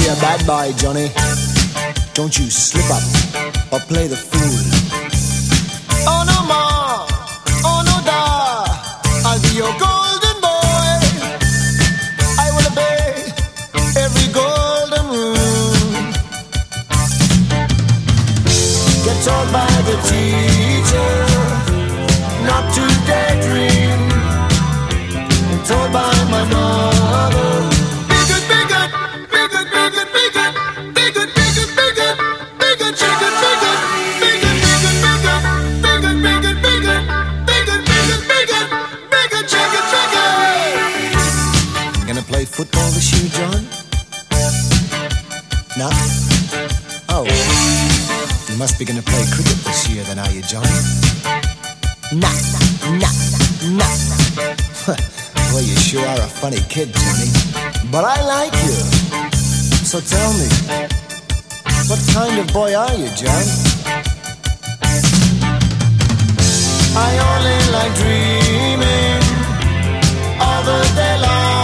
be a bad boy, Johnny. Don't you slip up or play the fool. Oh no more, oh no da, I'll be your golden boy. I will obey every golden rule. Get told by the teacher not to daydream. Told by my mother, be good, be good, be good, be good, be good, be good, be good, be good, be good, chicken, be good, be good, be good, be good, be good, be good, be good, be good, be good, be good, be good, chicken, chicken. Gonna play football this year, John? No? Oh, you must be gonna play cricket this year then, are you, John? Nah, nah, nah. Well, you sure are a funny kid, Johnny. But I like you. So tell me, what kind of boy are you, John? I only like dreaming all the day long.